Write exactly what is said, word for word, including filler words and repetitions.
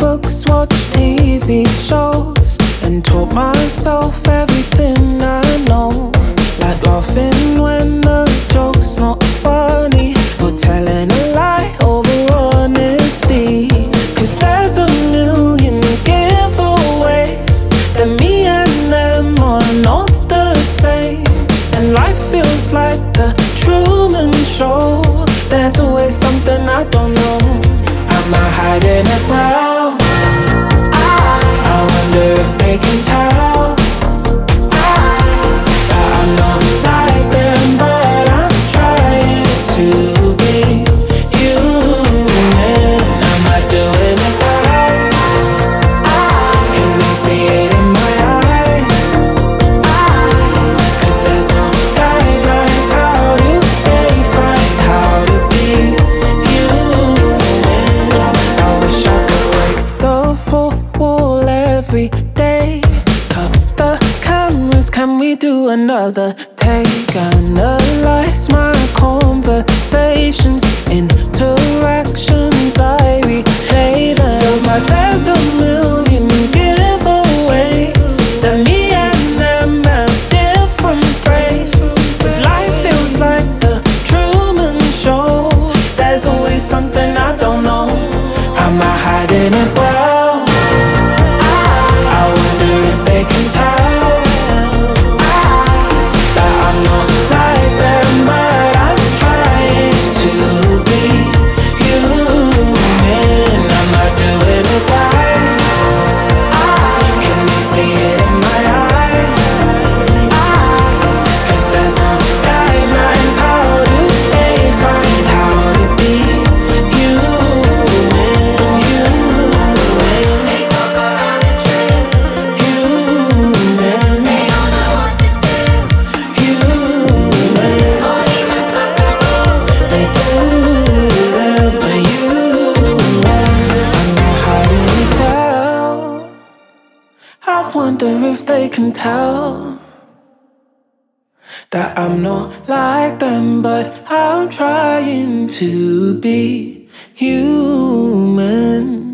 books, watch T V shows, and taught myself everything I know. Like laughing when the joke's not funny, or telling a lie over honesty. Cause there's a million giveaways that me and them are not the same. And life feels like the Truman Show. There's always something I don't know. Am I hiding it well? I wonder if they can tell that I'm not like them, but I'm trying to be human. Am I doing it right? Can they see it in my eyes? Cause there's no guidelines. How do they find how to be human? I wish I could break the fourth wall every day. Cut the cameras, can we do another take? Analyze my conversations, interactions, I replay them. Feels like there's a million giveaways that me and them have different praise. Cause life feels like the Truman Show. There's always something I don't know. Am I hiding it well? I wonder if they can tell that I'm not like them, but I'm trying to be human. Am I doing it right? Can they see it in my eyes? Cause there's no guidelines. How do they find how to be human? Human. They talk around the tree. Human. They don't know what to do. Human. All these unspoken rules. They do them, but human. I'm not hiding it well. I wonder if they can tell that I'm not like them, but I'm trying to be human.